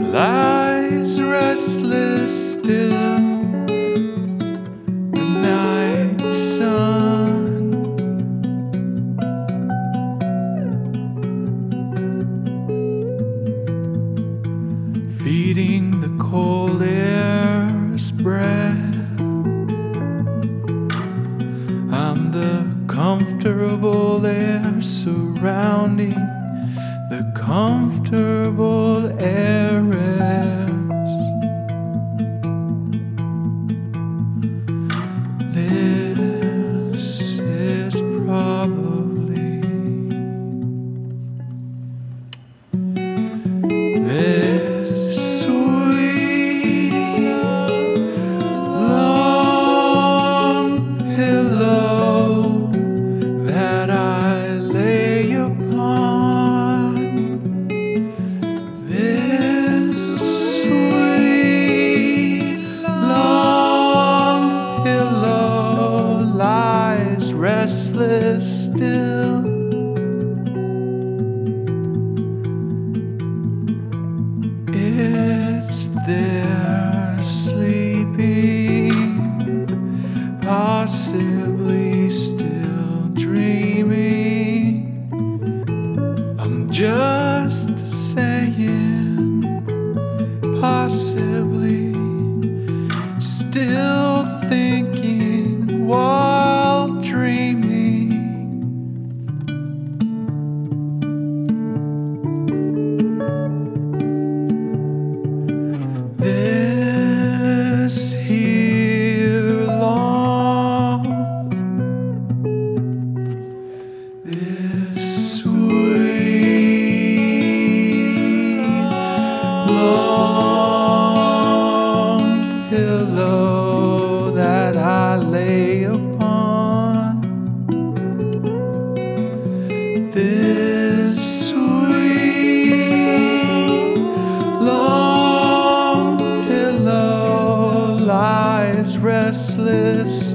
lies restless still. The night sun, feeding the cold air's breath. I'm the comfortable air surrounding the comfortable airrest. This is probably this sweet long pillow that I lay upon. This sweet long pillow lies restless still. It's there sleeping, possibly still dreaming. I'm just saying, possibly still thinking while dreaming. This here long, this sweet long pillow that I lay upon. This sweet long pillow lies restless